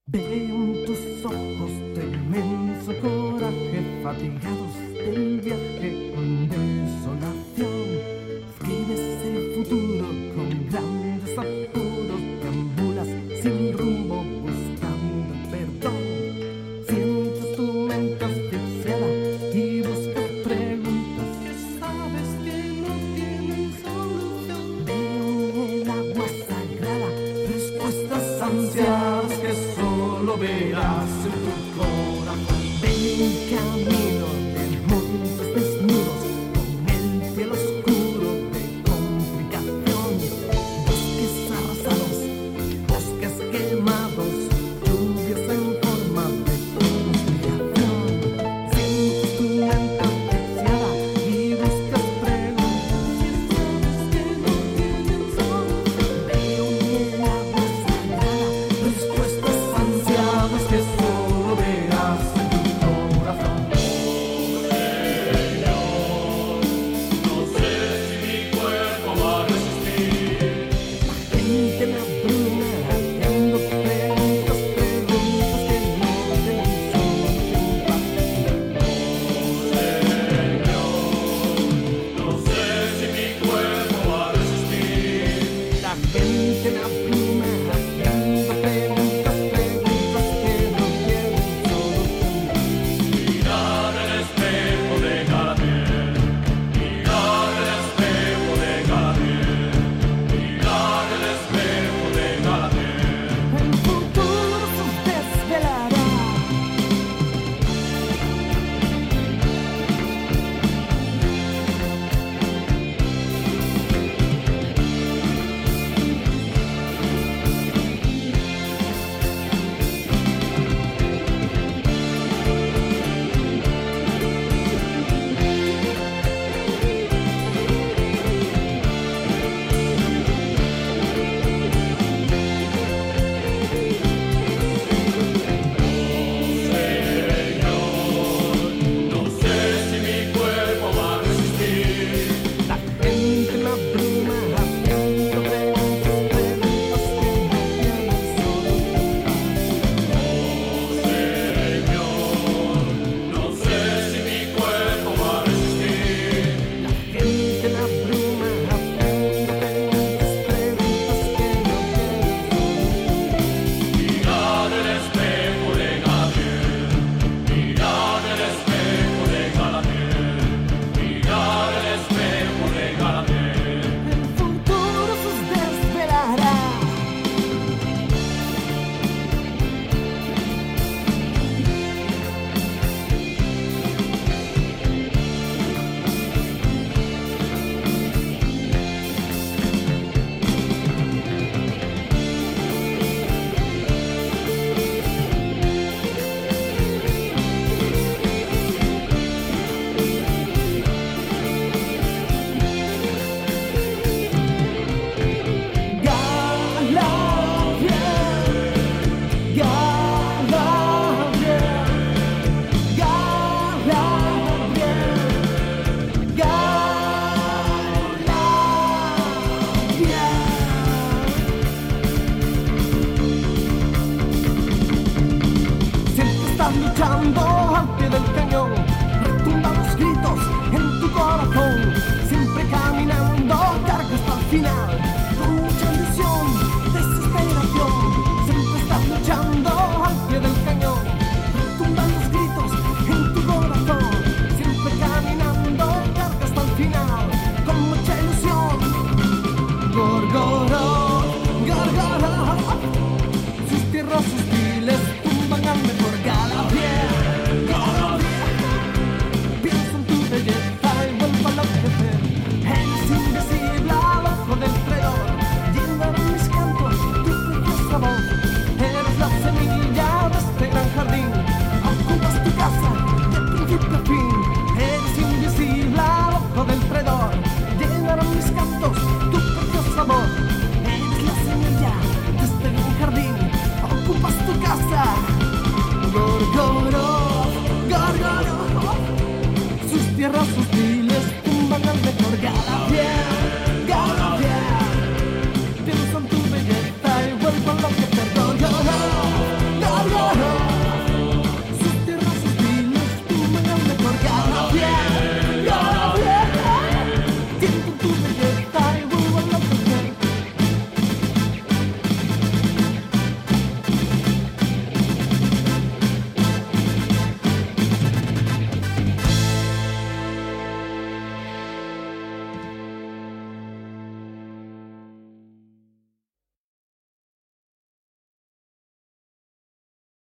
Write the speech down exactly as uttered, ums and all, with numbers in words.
Veo en tus ojos tu inmenso coraje, fatigados del viaje con desolación. Escribes el futuro con grandes apuros, deambulas sin rumbo buscando perdón. Sientes tu mente asfixiada y buscas preguntas que sabes que no tienen solución. Veo en el agua sagrada respuestas ansiadas que solo verás en tu corazón. Ven un camino de montes desnudos con el cielo oscuro de complicación. Bosques arrasados, bosques quemados, lluvias en forma de conspiración. Sientes tu mente asfixiada y buscas preguntas que sabes que no tienen solución. Veo en el agua sagrada respuestas ansiadas que solo verás en tu corazón. No sé si mi cuerpo va a resistir. La gente me abruma haciendo preguntas, preguntas que no tienen solución. No sé si mi cuerpo va a resistir. La gente me abruma